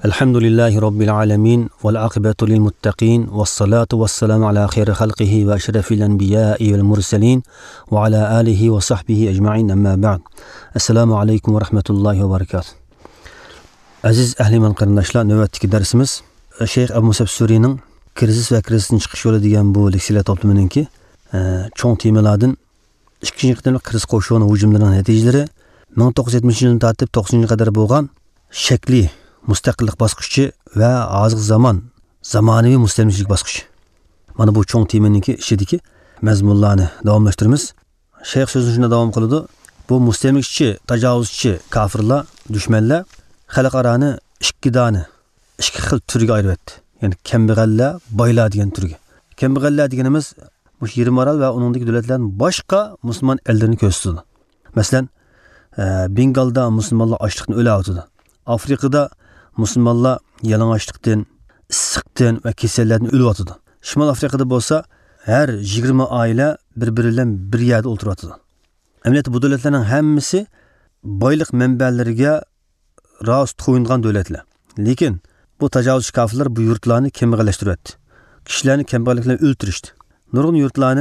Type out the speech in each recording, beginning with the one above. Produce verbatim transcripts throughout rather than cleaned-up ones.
Elhamdülillahi Rabbil alemin vel akıbetu lil muttaqin ve salatu ve selamu ala khayri halqihi ve eşrefil enbiyai vel murselin ve ala alihi ve sahbihi ecma'in amma ba'd. Esselamu aleyküm ve rahmetullahi ve berekatuhu. Aziz ehliman qarindoshlar, navbatdagi dersimiz Şeyh Abu Musab Suri'nin Kriz ve Krizdan chiqish yo'li degan bu leksiyalar to'plamininki cho'ng temalardan ikkinchi qitimli kriz qo'shig'ini hujumlarining natijalari ming to'qqiz yuz yetmishinchi yildan tortib to'qsoninchi qadar bo'lgan shakli mustaqillik bosqichi va hozirgi zamon zamonaviy mustamlikachilik bosqichi. Mana bu cho'ng temaninki ichidagi mazmunlarni davomlashtiramiz. Shayx so'zini shunday davom qiladi. Bu mustamlikachi, tajovuzchi kofirlar, dushmanlar xalqaroni ikki dona, ikki xil turga ayirib etdi. Ya'ni kambag'allar, boylar degan turga. Kambag'allar deganimiz mush Yerimaral va uningdagi davlatlarning boshqa musulmon ellarini ko'rsatadi. Masalan, Bengalda musulmonlar ochliqdan o'layotdi. Afrikada musulmonlar yalang'ochlikdan, issiqdan va kasallardan o'layotdi. Shimol Afrikada bo'lsa, har yigirma oila bir-biri bilan bir yerda o'tiryotdi. Amaliyotda bu davlatlarning hammasi boylik manbalariga rost qo'yingan davlatlar. Lekin bu tajovuzchi kofirlar bu yurtlarni kambag'allashtirdi. Kishilarni kambag'allik bilan o'ltirishdi. Nurg'un yurtlarni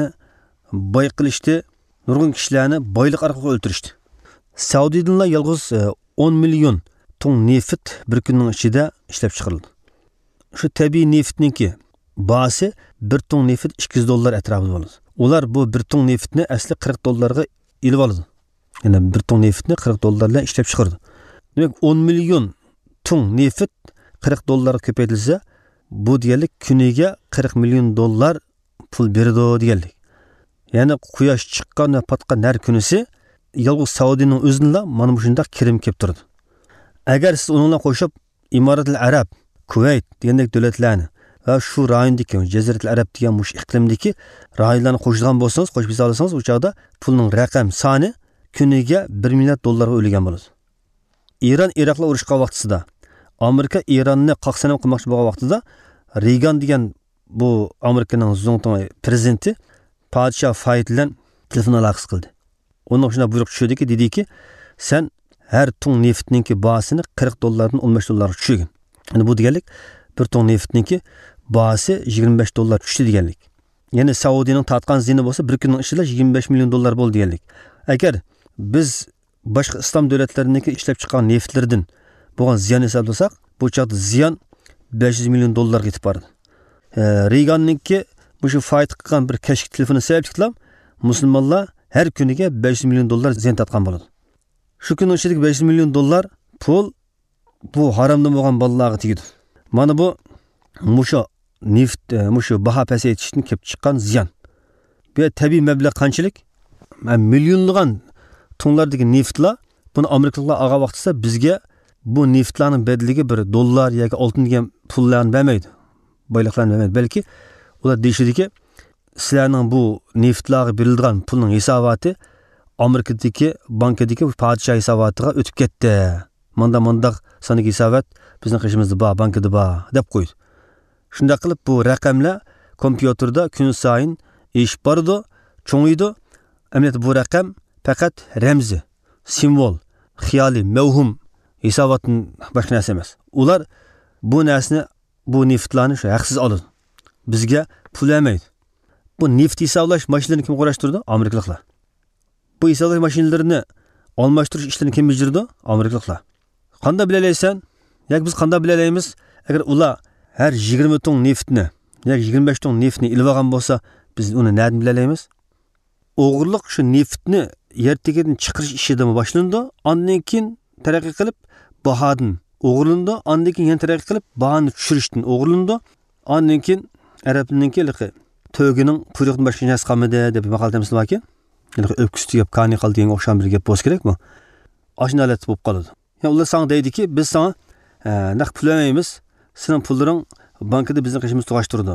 boy qilishdi, nurg'un kishilarni boylik orqali o'ltirishdi. Saudiyadan yalg'iz o'n million ton neft bir kunning ichida ishlab chiqarildi. Shu tabiiy neftningki bahosi bir ton neft ikki yuz dollar atrofida bo'ladi. Ular bu bir ton neftni asli qirq dollarga ilib oladi. Ya'ni bir ton neftni qirq dollar bilan ishlab chiqardi. Demak, o'n million ton neft qirq dollarga ko'paytirilsa, bu deganlik kuniga qirq million dollar pul beradi deganlik. Ya'ni quyosh chiqqan va patgan har kunisi yolg'iz Saudiyaning o'zida mana bu shunday kirim kelib turadi. Agar siz uningla qo'shib Imoratul Arab, Kuvayt degandek davlatlarni va shu rayondagi Jaziratul Arab degan mush iqlimdagi rayonlarni qo'shgan bo'lsangiz, qo'shib hisoblasangiz, u chaqda pulning raqam soni kuniga bir milliard dollarga o'lgan bo'ladi. Iran Iroqla urushgan vaqtida, Amerika Ironni qaqsanam qilmoqchi bo'lgan vaqtida Reagan degan bu Amerikaning zo'ngton prezidenti podshoh Fayed bilan telefon aloqasi qildi. Onun shuna buyruq tushadiki, dediki, sen her ton neftninki bahasini qirq dollardan o'n besh dollarga tushirgin. Yani bu deganlik bir ton neftninki bahasi yigirma besh dollar tushdi deganlik. Yani Saudiyaning tatqan zini bo'lsa bir kunning ichida yigirma besh million dollar bo'ldi deganlik. Agar biz boshqa islom davlatlariniki ishlab chiqqan neftlardan bo'lgan ziyon hisoblasak, bu chaqda ziyon besh yuz million dollarga yetib boradi. E, Reaganninki bu shu foyda qilgan bir kashf telefoni sababli musulmonlar her kuniga besh yuz million dollar ziyon tatgan bo'ladi. Shu kunning ichidagi besh yuz million dollar pul bu haromdan bo'lgan bolalarga tegadi. Mana bu musho neft, musho baho pasaytishdan kelib chiqqan ziyon. Bu tabiiy mablag' qanchalik? Millionlagan tonlardagi neftlar buni Amerikaliklar olgan vaqtida bizga bu neftlarning bedligi bir dollar yoki oltin degan pullarni bermaydi. Boyliqlarni bermaydi. Balki ular deyishadiki, sizlarning bu neftlarga berilgan pulning hisoboti Amerikadagi bankadagi podshoh hisobotiga o'tib ketdi. Manda manda sonik hisobot bizning qishimizda bor, bankada bor deb qo'ydi. Shunday qilib bu raqamlar kompyuterda kun sayin eshib bordi, cho'ngiydi. Amaliyotda bu raqam faqat ramzi, simbol, xiyoliy, mavhum hisobotning boshqa narsa emas. Ular bu narsani, bu neftlarni shu haqsiz oladi. Bizga pul bermaydi. Bu neft hisoblash mashinalarini kim qurashtirdi? Amerikaliklar. Bu hisoblash mashinalarini almashtirish ishlarini kim bajardi? Amerikaliklar. Qanday bilalaysan? Yoki biz qanday bilalaymiz? Agar ular har yigirma ton neftni yoki yigirma besh ton neftni ilib olgan bo'lsa, biz uni nerdan bilalaymiz? O'g'irlik shu neftni yer tagidan chiqarish ishidan boshlandi, ondan keyin taraqqiy qilib bahodan o'g'irlandi, ondan keyin yana taraqqiy qilib bahoni tushirishdan o'g'irlandi, ondan keyin arablarningki to'gining quyruqdan boshqa narsa qolmadi deb maqol deymizmi yoki? Öküstü yap, kani qal degan o'xsham bir gap bo'lsa kerakmi? Ashnalat bo'lib qoladi. Ya ular sana deydiki, biz sana naq pul bermaymiz, sening pullaring bankada bizning qishimiz tug'ashtirdi.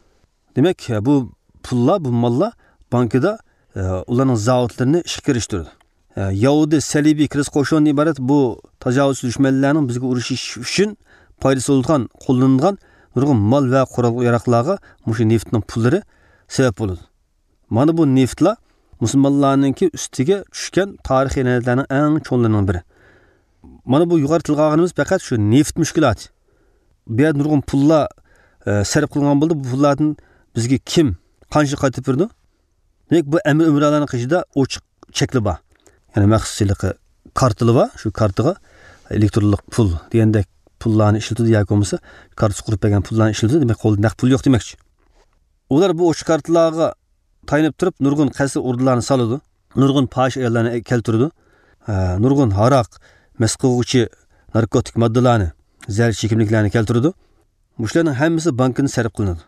Demak, bu pullar, bu mollar bankada ularning zavodlarini ishga kirishtirdi. Yahudi salibiy kriz qo'shinidan iborat bu tajovuzchi dushmanlarning bizga urushish uchun foydasi bo'lgan, qo'llanilgan nurg'un mol va qurol-yaroqlarga mushu neftning pullari sabab bo'ladi. Mana bu neftlar musulmonlarninki ustiga tushgan tarixiy ne'matlarning eng cho'nlarining biri. Mana bu yuqori tilga olganimiz faqat shu neft mushkuloti. bu yerda nurg'un pullar sarf qilingan bo'ldi. Bu pullardan bizga kim qancha qaytib berdi? Demak, bu Amir Umralarning qishida ochiq chekli bor. Ya'ni maxsusligi kartili bor. Shu kartaga elektronlik pul degandek pullarni ishlatadi yoki bo'lmasa kartasi qurib bergan pullarni ishlatadi. Demak, qo'lda naqd pul yo'q demakchi. Ular bu ochiq kartalarga tayinib turib nurg'un qaysi o'rdalarni soladi. Nurg'un pash ayollarni keltirdi. Nurg'un haroq, masqug'uchi narkotik moddalarni, zahar chekimliklarni keltirdi. Bularning hammasi bankdan sarf qilinadi.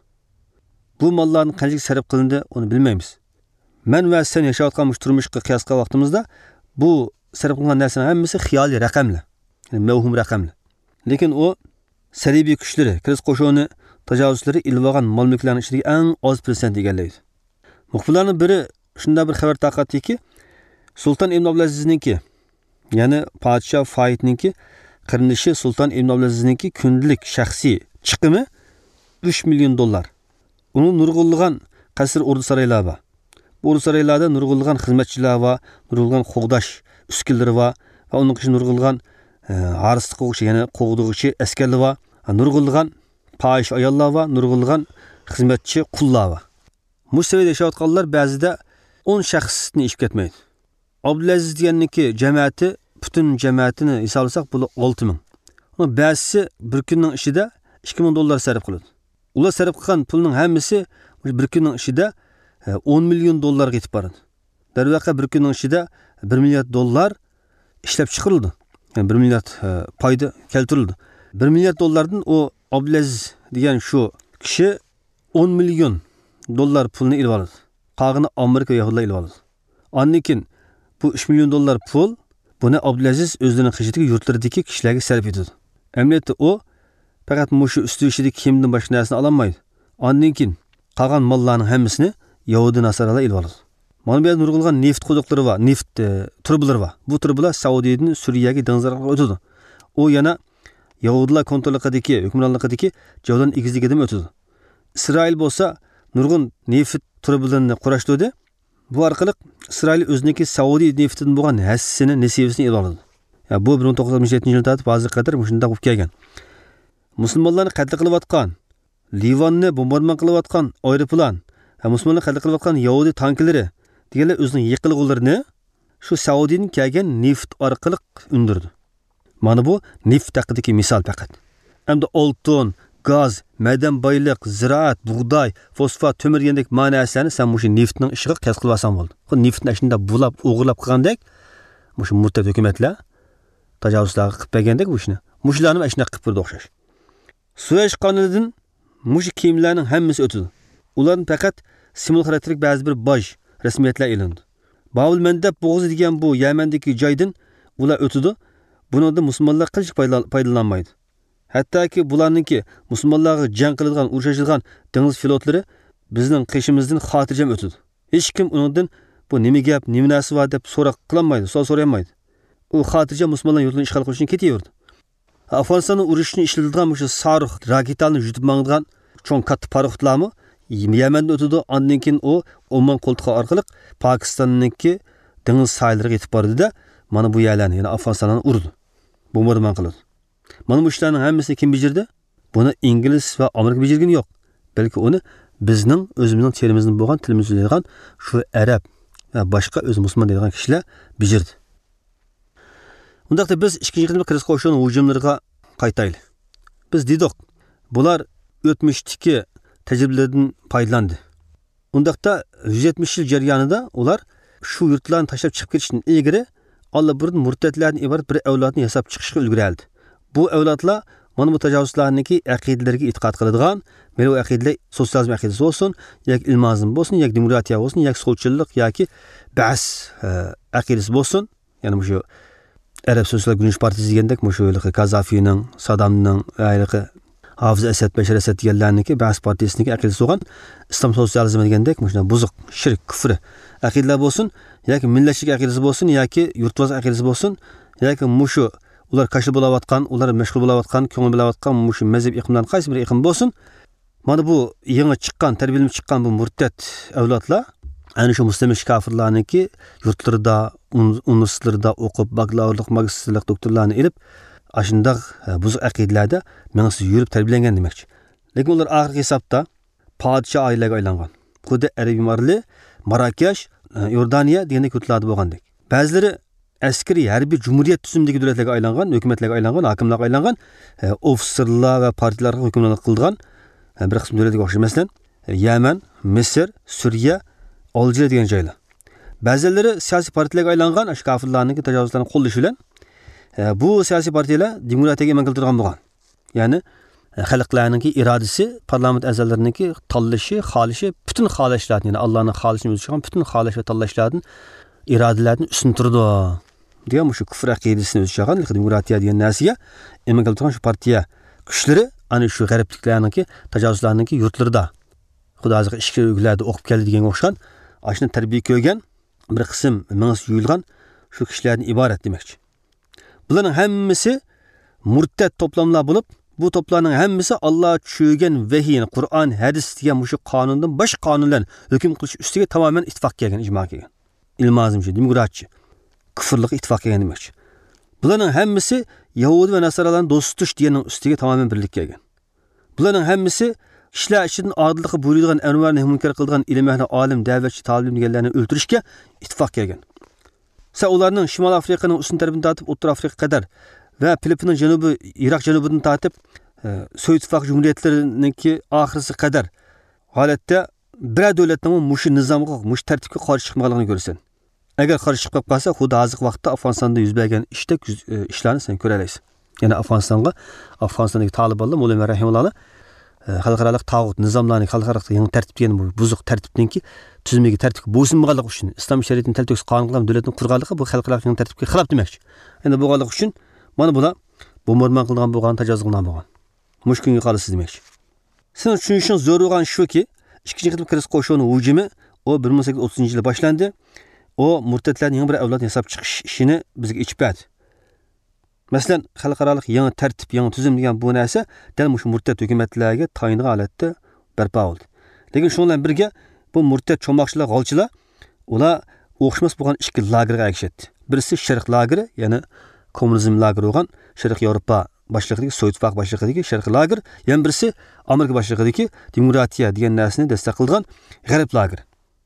Bu mollarning qanchaga sarf qilindi, uni bilmaymiz. Men va sen yashayotgan mush turmushga qiyos qilgan vaqtimizda bu sarf qilingan narsaning hammasi xiyoliy raqamlar, ya'ni mavhum raqamlar. Lekin o salibiy kuchlari, kriz qo'shoni tajovuzlari ilib olgan mol-mulklarning ichidagi eng oz prosent egallaydi. Muxbirlarning biri shunday bir xabar tarqatdiki, Sultan Ibn Abdulazizningki, ya'ni podshoh Faidningki qarindoshi Sultan Ibn Abdulazizningki kundalik shaxsiy chiqimi uch million dollar. Uni nurg'unlagan qasr o'rda saroylari bor. Bu o'rda saroylarda nurg'unlagan xizmatchilar va nurg'unlagan qo'g'dash uskunlari va va uning qish nurg'unlagan harislik qo'g'chi, ya'ni qo'g'dug'chi askarlar va nurg'unlagan posh ayollar va nurg'unlagan xizmatchi qullar va mush saviyada yashayotganlar ba'zida o'n shaxsni ishib ketmaydi. Abdulaziz deganniki jamiyati, butun jamiyatini hisoblasak bu olti ming. Uni ba'zisi bir kunning ichida ikki ming dollar sarf qiladi. Ular sarf qilgan pulning hammasi bir kunning ichida o'n million dollarga yetib boradi. Darvaqa bir kunning ichida bir milliard dollar ishlab chiqarildi. Yani bir milliard payda keltirildi. bir milliard dollardan o Abdulaziz degan shu kishi o'n million dollar pulni ilib oladi. Qolgani Amerika yahudilar ilib oladi. Ondan bu uch million dollar pul buni Abdulaziz o'zining qishidagi yurtlaridagi kishilarga sarf etadi. Emniyatda o faqat mushu usti ishidagi kiyimdan boshqa narsani ololmaydi. Ondan keyin qolgan mollarning hammasini Yahudi nasaralar ilib oladi. Mana bu yerda nurg'ulgan neft quduqlari va neft turbalari va bu turbalar Saudiyadan Suriyaga dengizlarga o'tadi. O yana Yahudilar kontrolidagi, hukmronligidagi Jordan egizligidan o'tadi. Isroil bo'lsa nurg'un neft turbalarini qurashtirdi. Bu orqali Isroil o'ziniki Saudiya neftidan bo'lgan hassini, nasibasini ilib oladi. Ya bu bir ming to'qqiz yuz oltmish yettinchi yilda hozir qadar shunday bo'lib kelgan. Musulmonlarni qatl qilayotgan, Livonni bombardimon qilayotgan aeroplan, musulmonlarni qatl qilayotgan Yahudi tanklari deganlar o'zining yiqilg'ularini shu Saudiyadan kelgan neft orqali undirdi. Mana bu neft haqidagi misol faqat. Hamda oltin, gaz, madan boyliq, ziraat, bug'doy, fosfat, temir degandek ma'nosini sen mush neftning ishiga qiyos qilib olsang bo'ldi. Bu neftni shunda bulab, o'g'irlab qilgandek, mush murtad hukumatlar tajovuzlarga qilib bergandek bu ishni. Mushlarni ashuna qilib berdi o'xshash. Suez qonunidan mush kiyimlarning hammasi o'tdi. Ularning faqat simvol xarakterlik ba'zi bir boj rasmiyatlar elindi. Bavul Mandab bo'g'zi degan bu Yamandagi joydan ular o'tdi. Bundan musulmonlar qilch foydalanmaydi. Hattoki bularningki musulmonlarga jang qiladigan, urushadigan dengiz flotlari bizning qishimizdan xotirjam o'tdi. Hech kim undan bu nima gap, nima narsa bor deb so'roq qilmaydi, savol so'rayolmaydi. U xotirjam musulmonlar yurtini ishg'ol qilish uchun ketaverdi. Afg'onistonning urushini ishlatadigan shu sarx raketlarni yutib mangdigan cho'ng katta paraxotlarmi Yamandan o'tdi. Ondan keyin u Oman qo'ltiqi orqali Pokistonniki dengiz sohillariga yetib bordi-da, mana bu yerlarni, ya'ni Afg'onistonni urdi. Bombardimon qildi. Mana bu ishlarning hammasini kim bejirdi? Buni Ingliz va Amerika bejirgani yo'q. Balki uni bizning o'zimizning terimizdan bo'lgan tilimiz so'zlaydigan shu arab va boshqa o'z musulmon deydigan kishilar bejirdi. Undaqda biz ikkinchi qitim kriz qo'shin hujumlariga qaytaylik. Biz dedik, bular o'tmishdagi tajribalardan foydalandi. Undaqda yuz yetmish yil jarayonida ular shu yurtlarni tashlab chiqib ketishdan ilgari Allah burun murtadlardan iborat bir avlodni yasab chiqishga ulguraldi. Bu avlodlar mana bu tajovuzlarniki aqidalariga e'tiqod qiladigan, mana bu aqidalar sotsializm aqidasi bo'lsin, yoki ilmozim bo'lsin, yoki demokratiya bo'lsin, yoki solchilik yoki ba's aqidasi bo'lsin. Ya'ni shu Arab Sosyal Güneş Partisi degandek, shu Kazafining, Saddamning, ayliqi Hafiz Asad, Bashar Asad deganlarniki ba's partiyasiniki aqidasi bo'lgan islom sotsializmi degandek, shunday buzuq, shirk, kufr aqidalar bo'lsin, yoki millatchilik aqidasi bo'lsin, yoki yurtvoz aqidasi bo'lsin, yoki mushu ular qashil bo'layotgan, ular mashg'ul bo'layotgan, ko'ngil bo'layotgan mushu mazhab iqimdan qaysi bir iqim bo'lsin. Mana bu yangi chiqqan, tarbiyalanib chiqqan bu murtad avlodlar ana shu mustamlik kafirlarniki yurtlarida, universitetlarda o'qib, bakalavrlik, magistrlik doktorlarni ilib, aşındaq buzuq aqidalarda mengsiz yurib tarbiyalangan demakchi. Lekin ular oxirgi hisobda podshoh oilaga aylangan. Xuddi Arab Emirli, Marokash, Yordaniya deganda ko'tiladi bo'lgandek. Ba'zilari askari harbiy jumhuriyat tuzumidagi davlatlarga aylangan, hukumatlarga aylangan, hokimlarga aylangan, ofitserlar va partiyalarga hukmronlik qilgan bir qism davlatlarga o'xshaydi. Masalan, Yaman, Misr, Suriya, Aljer degan joylar. Ba'zilari siyosiy partiyalarga aylangan, ash kofirlarning tajovuzlarini qo'llash bilan bu siyosiy partiyalar demokratiyaga amal qildirgan bo'lgan. Ya'ni xalqlarning irodasi, parlament a'zolarining tanlashi, xolishi, butun xolishlarni, ya'ni Allohning xolishini o'z ichiga butun xolish va tanlashlardan irodalarni ustun turdi. degan shu kufr aqidasini o'z ichiga demokratiya degan narsaga amal qildirgan shu partiya kuchlari ana shu g'arbliklarning tajovuzlarning yurtlarida Xudoga ishga o'g'iladi o'qib keldi degan o'xshan, ashni tarbiya ko'rgan bir qism mings yuyilgan shu kishilardan iborat demakchi. Bularning hammasi murtad to'plamlar bo'lib, bu to'plamlarning hammasi Alloh tushirgan vahiy, Qur'on, hadis degan shu qonundan boshqa qonunlar hukm qilish ustiga tamoman ittifoq kelgan, ijmo kelgan. Ilmozimchi, demokratchi, kufrlik ittifoq kelgan demakchi. Bularning hammasi Yahudi va Nasaralarni do'st tutish deganning ustiga tamoman birlik kelgan. Bularning hammasi kishilar ichidan odillikqa buyuradigan, anvarni munkar qiladigan ilm ahli, olim, da'vatchi, talib deganlarni o'ldirishga ittifoq kelgan. Sa ularning Shimol Afrikaning ustun tarafini tortib O'rta Afrika qadar va Filippinning janubi, Iroq janubidan tortib Sovet Ittifoq jumhuriyatlarininki oxirisi qadar holatda bir davlatning mush nizomga, mush tartibga qarshi chiqmaganligini ko'rsan. Agar qarshi chiqib qolsa, xuddi hozir vaqtda Afg'onistonda yuz bergan ishda ishlarni sen ko'ra olasiz. Ya'ni Afg'onistonga, Afg'onistondagi Talibanlar, Mo'lay rahimulloh xalqaro tağut nizomlarni xalqaro yangi tartib degan bu buzuq tartibninki tuzumiga tartibga bo'ysunmaganligi uchun islom shariatining taltaks qonun qilgan davlatning qurganligi bu xalqaro yangi tartibga xilof demakchi. Endi bo'lganligi uchun mana bular bo'marman qilgan bo'lgan, tajovuz qilgan bo'lgan. Mushkunga qolasiz demakchi. Sizning tushunishing zo'r bo'lgan shuki, ikkinchi qitim kirish qo'shini hujumi o bir ming sakkiz yuz o'ttizinchi yilda boshlandi. O murtadlarning yangi bir avlod hisob chiqish ishini bizga ichib berdi. Masalan, xalqaro yangi tartib, yangi tuzum degan bu narsa dal shu murtad hukumatlarga tayinli holatda barpo bo'ldi. Lekin shu bilan birga bu murtad cho'moqchilar, g'olchilar ular o'xshamas bo'lgan ikki lagerga ayg'ishdi. Birisi sharq lageri, ya'ni kommunizm lageri bo'lgan Sharq Yevropa boshlig'idagi, Sovet Ittifoq boshlig'idagi sharq lager, yana birisi Amerika boshlig'idagi demokratiya degan narsani dastur qilgan g'arb lageri.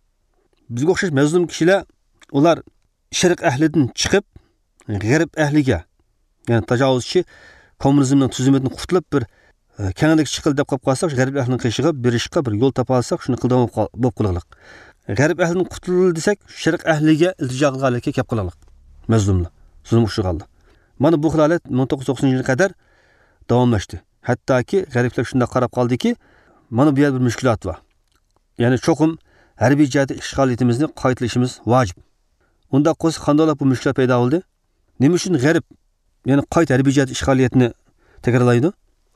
Bizga o'xshash mazlum kishilar ular sharq ahlidan chiqib g'arb ahliga, ya'ni tajovuzchi kommunizmning tuzumidan qutulib bir kenglik chiqil deb qolib qolsak, g'arb ahlining qishig'i berishga bir yo'l topa olsak, shuni qildim bo'lib qo'ylik. G'arb ahlining qutuldi desak, sharq ahliga iltijo qilganlikka kelib qo'ylik. Mazlumlar, zulm ushg'anlar. Mana bu holat ming to'qqiz yuz to'qsoninchi yilga qadar davomlashdi. Hattoki g'arblar shunda qarab qoldiki, mana bu yerda bir mushkulat bor. Ya'ni cho'qim harbiy jihatda ishg'oliyatimizni qaytarishimiz vojib. Unda qo'z qandolar bu mushkulat paydo bo'ldi? Nima uchun g'arb ya'ni qayta harbiy jihat ishg'oliyatini takrorlaydi?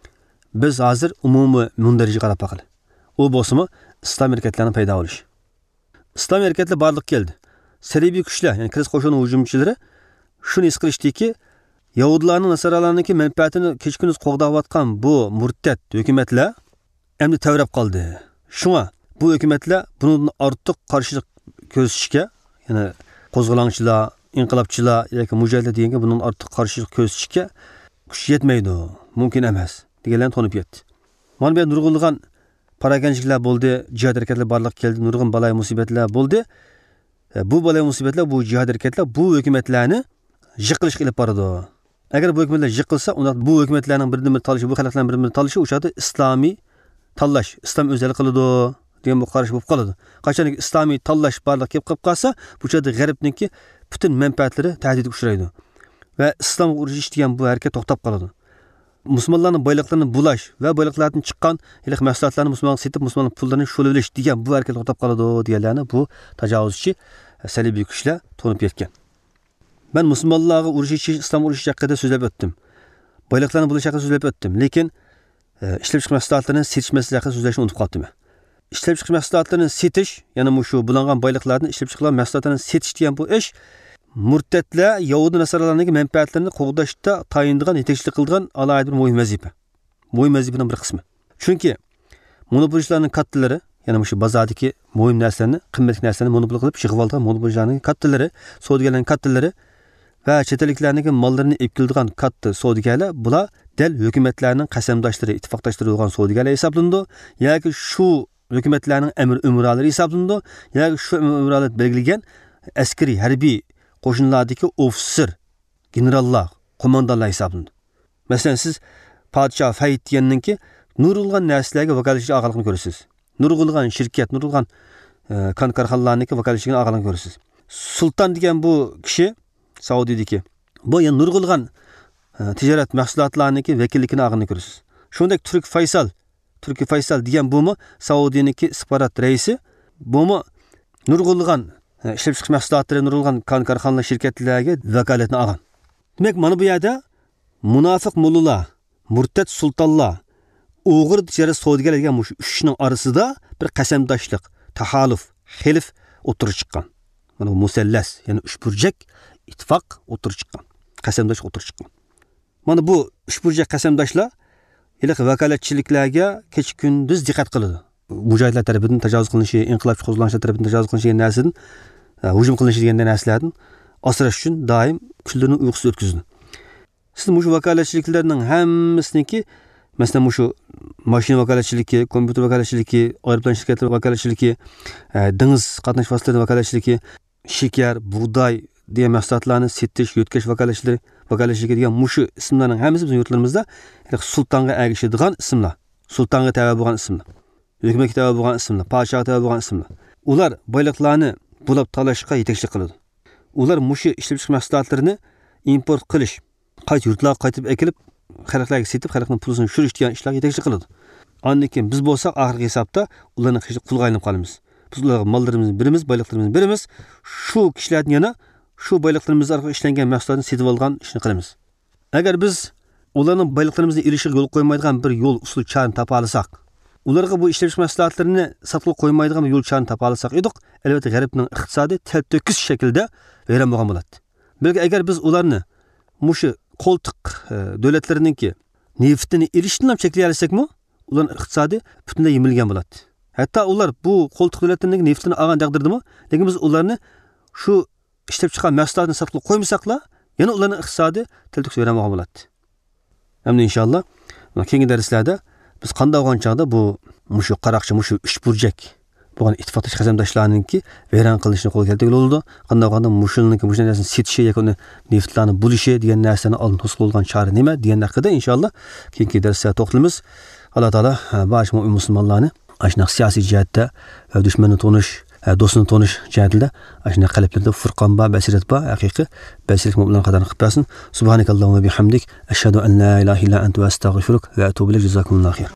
Biz hozir umumiy mundarija qarab baqil. U bo'lsa-mu islom harakatlarini paydo bo'lish. Islom harakatlar barliq keldi. Salibiy kuchlar, ya'ni kirish qo'shini hujumchilari shuni his qilishdiki, Yahudilarning, Nasaralarning manfaatini kechkunduz qo'g'dayotgan bu murtad hukumatlar endi tavrab qoldi. Shunga bu hukumatlar bundan ortiq qarshilik ko'rsatishga, ya'ni qo'zg'olonchilar, inqilobchilar yoki mujahidlar deganga bundan ortiq qarshilik ko'rsatishga kuch yetmaydi, mumkin emas deganlarni tonib yetdi. Mana bu nurg'unlagan paraganchiliklar bo'ldi, jihad harakatlari barliq keldi, nurg'un balay musibatlar bo'ldi. Bu balay musibatlar, bu jihad harakatlar bu hukumatlarni yiqilishga olib boradi. Agar bu hukumatlar yiqilsa, unda bu hukumatlarning birdan-bir talishi, bu xalqlarning birdan-bir talishi o'shada islomiy tanlash, islom o'zali qiladi degan bu qarash bo'lib qoladi. Qachonki islomiy tanlash barliq kelib qolib qolsa, bu yerda g'arbniki butun manfaatlari tahdidga uchraydi va islomga urishish degan bu harakat to'xtab qoladi. Musulmonlarning boyliqlarini bulash va boyliqlardan chiqqan ilk mahsulotlarni musulmonga setib, musulmonning pullarini sho'lib olish degan bu harakat to'xtab qoladi deganlarni bu tajovuzchi salibiy kuchlar to'nib yetgan. Ben musulmonlarga urishish, islom urishish haqida so'zlab o'tdim. Boyliqlarni bulash haqida so'zlab o'tdim, lekin ishlab chiqarish mahsulotlarini setish masalasi haqida so'zlashni unutib qoldim. İşlab chiqarish mahsulotlarini setish, ya'ni shu bulangan boyliqlarni ishlab chiqarilgan mahsulotlarni setish degan bu ish murtadlar Yahudi nasaralarning manfaatlarini qo'g'dashda tayinlagan, yetakchilik qilgan alohida bir muhim vazifa. Muhim vazifaning bir qismi. Chunki monopolistlarning kattalari, ya'ni shu bozordagi muhim narsalarni, qimmatli narsalarni monopol qilib yig'ib olgan monopolistlarning kattalari, savdogarlarning kattalari va chet elliklarning mollarini olib keladigan katta savdogarlar bular del hukumatlarning qasamdoshlari, ittifoqdoshlari bo'lgan savdogarlar hisoblanadi yoki shu hukumatlarning amir umralari hisoblanadi yoki shu umralar belgilagan askariy harbiy qo'shinlardagi ofitser, generallar, qo'mondonlar hisoblanadi. Masalan, siz podshoh Fayt deganninki nurg'ulg'an narsalarga vakolatchilik olganligini ko'rasiz. Nurg'ulg'an shirkat, nurg'ulg'an kon korxonalarniki vakolatchiligini olganligini ko'rasiz. Sultan degan bu kishi Saudiyadagi bu yana nurg'ulg'an tijorat mahsulotlarniki vakilligini olganligini ko'rasiz. Shuningdek Turk Faysal, Turk Faysal degan bumi Saudiyaniki istixborot raisi, bumi nurg'ulg'an ishlab chiqish mahsulotlari nurg'ulg'an kon korxonalar shirkatlarga vakolatni olgan. Demak, mana bu yerda munofiq mullalar, murtad sultonlar, o'g'ir tijorat savdogarlar degan shu uchning orasida bir qasamdoshlik, tahaluf, xilf o'tirib chiqqan. Mana bu musallas, ya'ni uch burjak ittifoq o'tirib chiqqan. Qasamdosh o'tirib chiqqan. Mana bu uch burjak qasamdoshlar iliq vakolatchiliklarga kech kunduz diqqat qiladi. Mujohidlar tarafidan tajovuz qilinishi, inqilobchi qo'zg'olonchilar tarafidan tajovuz qilinishi degan narsadan, hujum qilinishi degan narsalardan asrash uchun doim kunlarini uyqusiz o'tkazadi. Siz bu vakolatchiliklarning hammasiniki, masalan, shu mashina vakolatchiligi, kompyuter vakolatchiligi, aeroplan shirkatlari vakolatchiligi, dengiz qatnash vositalari vakolatchiligi, shakar, bug'doy degan mahsulotlarni setish, yutkash vakolatchiligi, vakolatchiligi degan mushu ismlarning hammasi bizning yurtlarimizda sultonga ergashadigan ismlar, sultonga tabe bo'lgan ismlar, hukumatga tabe bo'lgan ismlar, podshohga tabe bo'lgan ismlar. Ular boyliqlarni bulab talashga yetakchilik qiladi. Ular mushu ishlab chiqish mahsulotlarini import qilish, qayta yurtlarga qaytib ekilib, xalqlarga setib, xalqning pulini tushirish degan ishlarga yetakchilik qiladi. Ondan keyin biz bo'lsak, oxirgi hisobda ularning qulga aylanib qolamiz. Biz ularga mollarimizni beramiz, boyliqlarimizni beramiz. Shu kishilardan yana shu boyliqlarimiz orqali ishlangan mahsulotlarni setib olgan ishni qilamiz. Agar biz ularning boyliqlarimizni erishiga yo'l qo'ymaydigan bir yo'l usul chorani topa olsak, ularga bu ishlab chiqish mahsulotlarini sotib qo'ymaydigan yo'l chorani topa olsak edik, albatta g'arbning iqtisodiy talto'kis shaklda vayron bo'lgan bo'ladi. Balki agar biz ularni mushu qo'ltiq davlatlarininki neftini erishishni ham cheklay olsakmi, ularning iqtisodi butunlay yemilgan bo'ladi. Hatto ular bu qo'ltiq davlatlarining neftini olgan taqdirdami, lekin biz ularni shu ishlab chiqqan mahsulotlarni sotib qo'ymasaklar, yana ularning iqtisodi talto'kis vayron bo'lgan bo'ladi. Hamda inshaalloh keyingi darslarda biz qanday bo'lgan chog'da bu mushu qaroqchi, mushu uch burjak bo'lgan ittifoqdosh qasamdoshlarninki vayron qilinishini qo'lga keltirgan bo'ldi. Qanday bo'lganda mushulninki mushul narsani setishi yoki uni neftlarni bo'lishi degan narsani oldin to'sib bo'lgan chora nima degan haqida inshaalloh keyingi darsda to'xtalamiz. Alloh taolo barcha mu'min musulmonlarni ashna siyosiy jihatda va dushmanni tonish, do'stni tonish jihatida ashna qalblarda furqon va basirat va haqiqiy basirat mu'minlar qadarini qilib bersin. Subhanakallohumma bihamdik ashhadu an la ilaha illa anta va astaghfiruka va atubu ilayk. Jazakumullohu xayr.